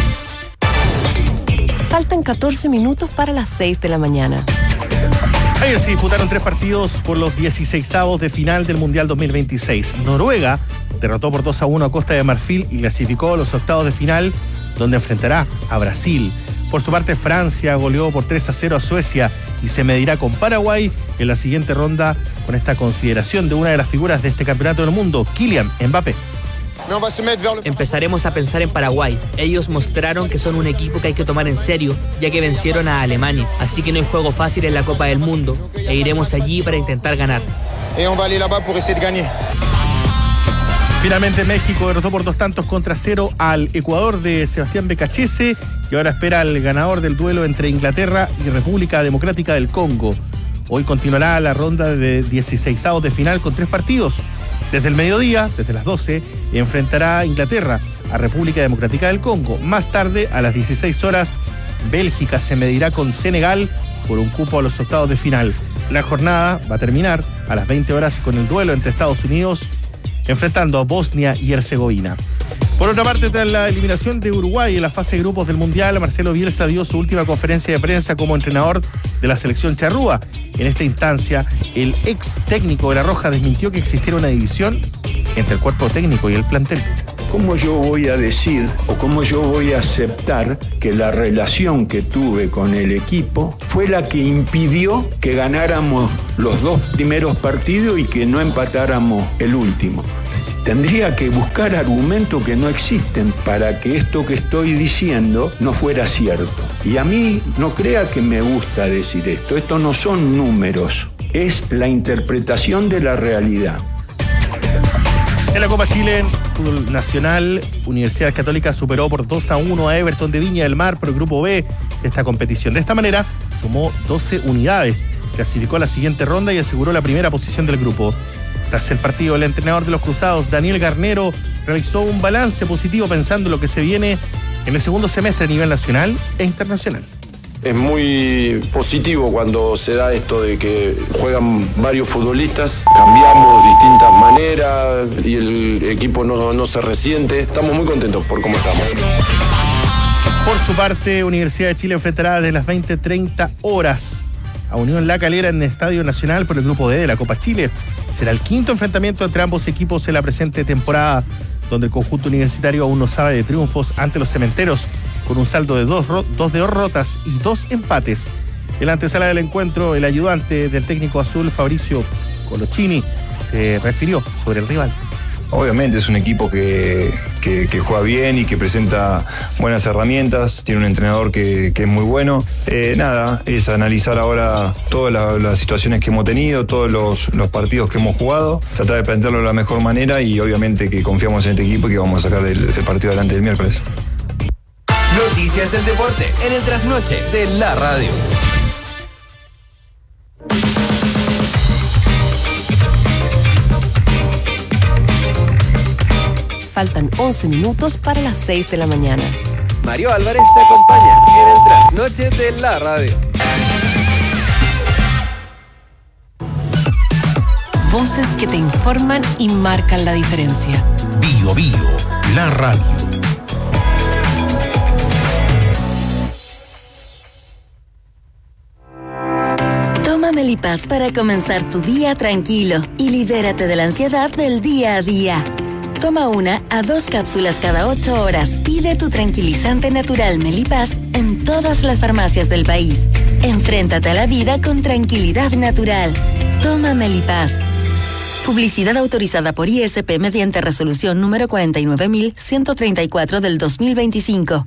Faltan catorce minutos para las seis de la mañana. Ayer se disputaron tres partidos por los dieciseisavos de final del Mundial dos mil veintiséis. Noruega derrotó por dos a uno a Costa de Marfil y clasificó a los octavos de final, donde enfrentará a Brasil. Por su parte, Francia goleó por tres a cero a Suecia y se medirá con Paraguay en la siguiente ronda con esta consideración de una de las figuras de este campeonato del mundo, Kylian Mbappé. Empezaremos a pensar en Paraguay. Ellos mostraron que son un equipo que hay que tomar en serio, ya que vencieron a Alemania. Así que no hay juego fácil en la Copa del Mundo e iremos allí para intentar ganar. Finalmente México derrotó por dos tantos contra cero al Ecuador de Sebastián Becachese y ahora espera al ganador del duelo entre Inglaterra y República Democrática del Congo. Hoy continuará la ronda de dieciseisavos de final con tres partidos. Desde el mediodía, desde las doce, enfrentará a Inglaterra a República Democrática del Congo. Más tarde, a las dieciséis horas, Bélgica se medirá con Senegal por un cupo a los octavos de final. La jornada va a terminar a las veinte horas con el duelo entre Estados Unidos enfrentando a Bosnia y Herzegovina. Por otra parte, tras la eliminación de Uruguay en la fase de grupos del Mundial, Marcelo Bielsa dio su última conferencia de prensa como entrenador de la selección charrúa. En esta instancia, el ex técnico de La Roja desmintió que existiera una división entre el cuerpo técnico y el plantel. ¿Cómo yo voy a decir o cómo yo voy a aceptar que la relación que tuve con el equipo fue la que impidió que ganáramos los dos primeros partidos y que no empatáramos el último? Tendría que buscar argumentos que no existen para que esto que estoy diciendo no fuera cierto. Y a mí no crea que me gusta decir esto. Esto no son números, es la interpretación de la realidad. En la Copa Chile, fútbol nacional, Universidad Católica superó por dos a uno a Everton de Viña del Mar por el grupo B de esta competición. De esta manera, sumó doce unidades, clasificó a la siguiente ronda y aseguró la primera posición del grupo. Tras el partido, el entrenador de los Cruzados, Daniel Garnero, realizó un balance positivo pensando en lo que se viene en el segundo semestre a nivel nacional e internacional. Es muy positivo cuando se da esto de que juegan varios futbolistas, cambiamos distintas maneras y el equipo no, no se resiente. Estamos muy contentos por cómo estamos. Por su parte, Universidad de Chile enfrentará desde las veinte treinta horas a Unión La Calera en el Estadio Nacional por el Grupo D de la Copa Chile. Será el quinto enfrentamiento entre ambos equipos en la presente temporada, donde el conjunto universitario aún no sabe de triunfos ante los cementeros, con un saldo de dos, dos derrotas y dos empates. En la antesala del encuentro, el ayudante del técnico azul, Fabricio Colochini, se refirió sobre el rival. Obviamente es un equipo que, que, que juega bien y que presenta buenas herramientas, tiene un entrenador que, que es muy bueno. Eh, nada, es analizar ahora todas la, las situaciones que hemos tenido, todos los, los partidos que hemos jugado, tratar de plantearlo de la mejor manera y obviamente que confiamos en este equipo y que vamos a sacar el, el partido adelante el miércoles. Noticias del deporte en el trasnoche de la radio. Faltan once minutos para las seis de la mañana. Mario Álvarez te acompaña en el trasnoche de la radio. Voces que te informan y marcan la diferencia. Bio Bio, la radio. Toma Melipaz para comenzar tu día tranquilo y libérate de la ansiedad del día a día. Toma una a dos cápsulas cada ocho horas. Pide tu tranquilizante natural Melipaz en todas las farmacias del país. Enfréntate a la vida con tranquilidad natural. Toma Melipaz. Publicidad autorizada por I S P mediante resolución número cuarenta y nueve mil ciento treinta y cuatro del dos mil veinticinco.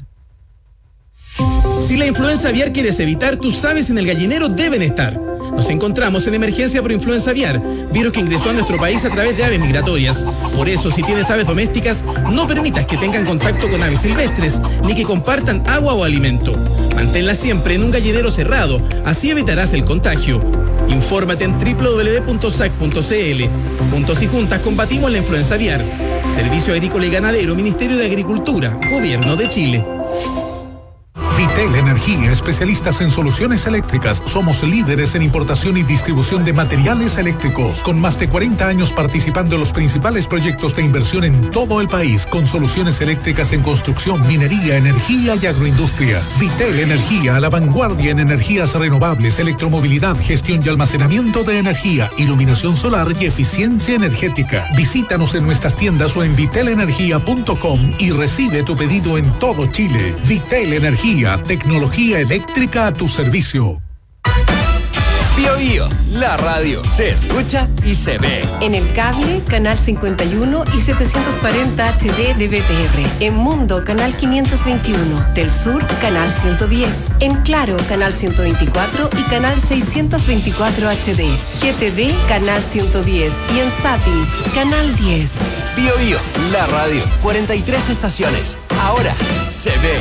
Si la influenza aviar quieres evitar, tus aves en el gallinero deben estar. Nos encontramos en emergencia por influenza aviar, virus que ingresó a nuestro país a través de aves migratorias. Por eso, si tienes aves domésticas, no permitas que tengan contacto con aves silvestres, ni que compartan agua o alimento. Manténlas siempre en un gallinero cerrado, así evitarás el contagio. Infórmate en doble u doble u doble u punto s a c punto c l. Juntos y juntas combatimos la influenza aviar. Servicio Agrícola y Ganadero, Ministerio de Agricultura, Gobierno de Chile. Vitel Energía, especialistas en soluciones eléctricas. Somos líderes en importación y distribución de materiales eléctricos, con más de cuarenta años participando en los principales proyectos de inversión en todo el país, con soluciones eléctricas en construcción, minería, energía y agroindustria. Vitel Energía, a la vanguardia en energías renovables, electromovilidad, gestión y almacenamiento de energía, iluminación solar y eficiencia energética. Visítanos en nuestras tiendas o en vitel energía punto com y recibe tu pedido en todo Chile. Vitel Energía, tecnología eléctrica a tu servicio. Bio Bio, la radio se escucha y se ve. En el cable, canal cincuenta y uno y setecientos cuarenta H D de B T R. En Mundo, canal quinientos veintiuno. Del Sur, canal ciento diez. En Claro, canal ciento veinticuatro y canal seiscientos veinticuatro H D. G T D, canal ciento diez. Y en Zapping, canal diez. Bio Bio, la radio. cuarenta y tres estaciones. Ahora se ve.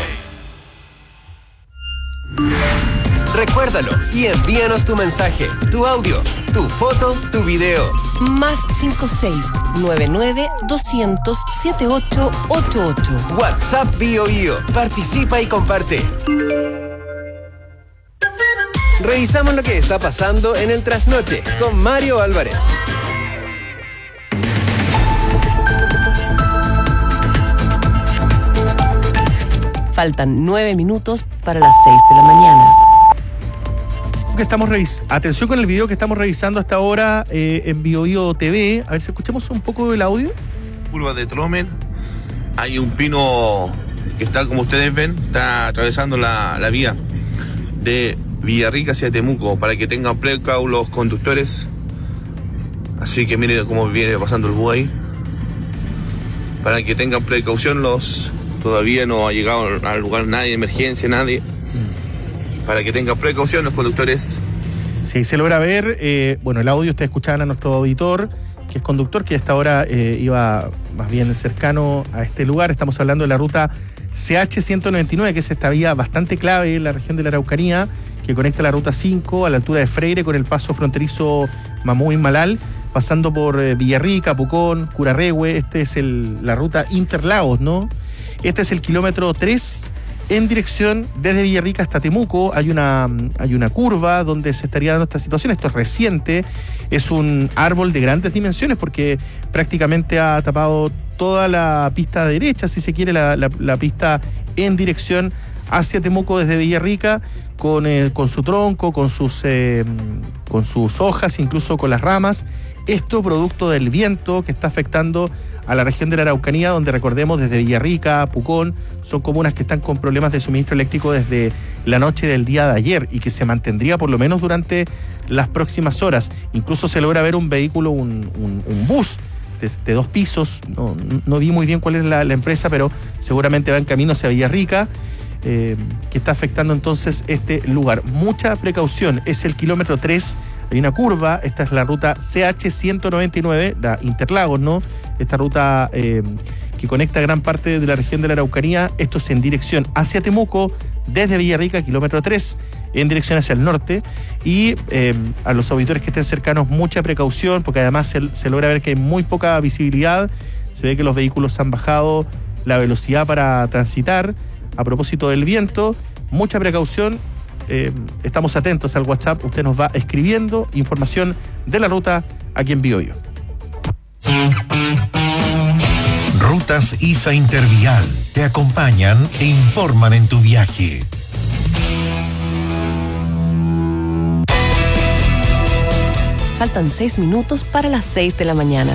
Recuérdalo y envíanos tu mensaje, tu audio, tu foto, tu video. Más cinco seis nueve nueve doscientos setenta y ocho ochenta y ocho. WhatsApp Bio Bio. Participa y comparte. Revisamos lo que está pasando en el trasnoche con Mario Álvarez. Faltan nueve minutos para las seis de la mañana. Que estamos revis- Atención con el video que estamos revisando hasta ahora eh, en Bio Bio T V. A ver si escuchamos un poco del audio. Curva de Tromen. Hay un pino que está, como ustedes ven, está atravesando la, la vía de Villarrica hacia Temuco, para que tengan precaución los conductores. Así que miren cómo viene pasando el bus ahí. Para que tengan precaución los... Todavía no ha llegado al lugar nadie, emergencia, nadie. Para que tengan precaución los conductores. Sí, se logra ver, eh, bueno, el audio está escuchando a nuestro auditor, que es conductor, que hasta ahora eh, iba más bien cercano a este lugar. Estamos hablando de la ruta C H ciento noventa y nueve, que es esta vía bastante clave en la región de la Araucanía, que conecta la ruta cinco a la altura de Freire con el paso fronterizo Mamuy-Malal, pasando por eh, Villarrica, Pucón, Curarrehue. Este es el, la ruta Interlagos, ¿no? Este es el kilómetro tres en dirección desde Villarrica hasta Temuco. Hay una, hay una curva donde se estaría dando esta situación. Esto es reciente, es un árbol de grandes dimensiones porque prácticamente ha tapado toda la pista derecha, si se quiere, la, la, la pista en dirección hacia Temuco desde Villarrica, con, eh, con su tronco, con sus, eh, con sus hojas, incluso con las ramas. Esto producto del viento que está afectando a la región de la Araucanía, donde, recordemos, desde Villarrica, Pucón, son comunas que están con problemas de suministro eléctrico desde la noche del día de ayer y que se mantendría por lo menos durante las próximas horas. Incluso se logra ver un vehículo, un, un, un bus de, de dos pisos, no, no vi muy bien cuál es la, la empresa, pero seguramente va en camino hacia Villarrica, eh, que está afectando entonces este lugar. Mucha precaución, es el kilómetro tres. Hay una curva, esta es la ruta C H ciento noventa y nueve, la Interlagos, ¿no? Esta ruta eh, que conecta gran parte de la región de la Araucanía. Esto es en dirección hacia Temuco, desde Villarrica, kilómetro tres, en dirección hacia el norte. Y eh, a los auditores que estén cercanos, mucha precaución, porque además se, se logra ver que hay muy poca visibilidad. Se ve que los vehículos han bajado la velocidad para transitar. A propósito del viento, mucha precaución. Eh, estamos atentos al WhatsApp, usted nos va escribiendo información de la ruta aquí en Bio Bio. Rutas I S A Intervial te acompañan e informan en tu viaje. Faltan seis minutos para las seis de la mañana.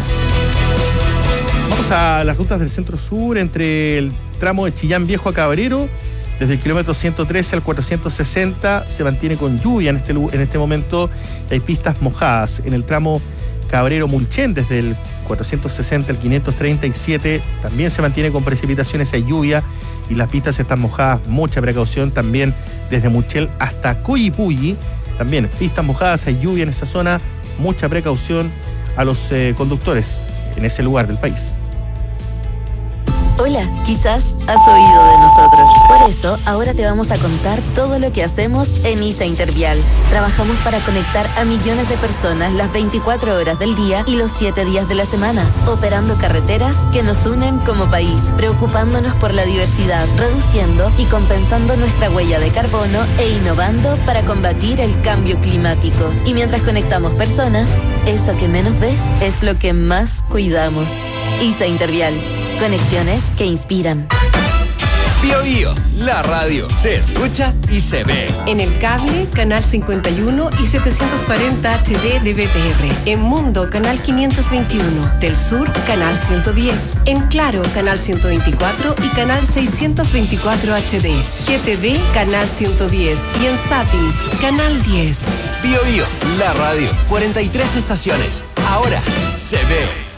Vamos a las rutas del centro sur, entre el tramo de Chillán Viejo a Cabrero. Desde el kilómetro ciento trece al cuatrocientos sesenta se mantiene con lluvia en este, en este momento. Hay pistas mojadas. En el tramo Cabrero-Mulchen, desde el cuatrocientos sesenta al quinientos treinta y siete, también se mantiene con precipitaciones, hay lluvia y las pistas están mojadas. Mucha precaución también desde Muchel hasta Cuyipulli. También pistas mojadas, hay lluvia en esa zona. Mucha precaución a los eh, conductores en ese lugar del país. Hola, quizás has oído de nosotros. Por eso, ahora te vamos a contar todo lo que hacemos en ISA Intervial. Trabajamos para conectar a millones de personas las veinticuatro horas del día y los siete días de la semana, operando carreteras que nos unen como país, preocupándonos por la diversidad, reduciendo y compensando nuestra huella de carbono e innovando para combatir el cambio climático. Y mientras conectamos personas, eso que menos ves es lo que más cuidamos. ISA Intervial. Conexiones que inspiran. Bio Bio, la radio se escucha y se ve. En el cable, canal cincuenta y uno y setecientos cuarenta H D de B T R. En Mundo, canal quinientos veintiuno. Del Sur, canal ciento diez. En Claro, canal ciento veinticuatro y canal seiscientos veinticuatro H D. G T D, canal ciento diez. Y en Zapping, canal diez. Bio Bio, la radio. cuarenta y tres estaciones. Ahora se ve.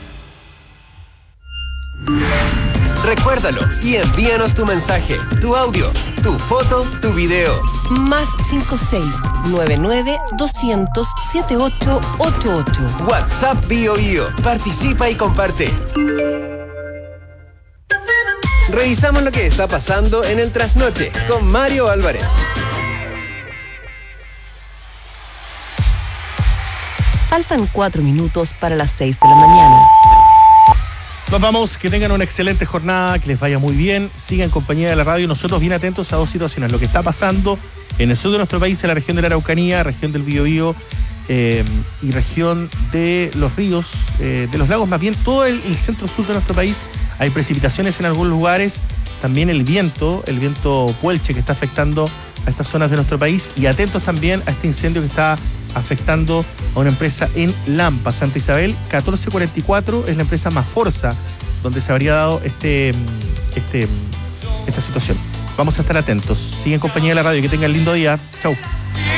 Recuérdalo y envíanos tu mensaje, tu audio, tu foto, tu video. Más cinco seis nueve nueve dos cero cero siete ocho ocho ocho. WhatsApp Bio Bio. Participa y comparte. Revisamos lo que está pasando en el trasnoche con Mario Álvarez. Faltan cuatro minutos para las seis de la mañana. Nos vamos, que tengan una excelente jornada, que les vaya muy bien, sigan en compañía de la radio. Nosotros bien atentos a dos situaciones, lo que está pasando en el sur de nuestro país, en la región de la Araucanía, región del Biobío eh, y región de los ríos, eh, de los lagos, más bien todo el, el centro sur de nuestro país. Hay precipitaciones en algunos lugares, también el viento, el viento puelche que está afectando a estas zonas de nuestro país, y atentos también a este incendio que está afectando a una empresa en Lampa, Santa Isabel. catorce cuarenta y cuatro es la empresa Maforza, donde se habría dado este, este, esta situación. Vamos a estar atentos. Sigue en compañía de la radio. Que tengan lindo día. Chau.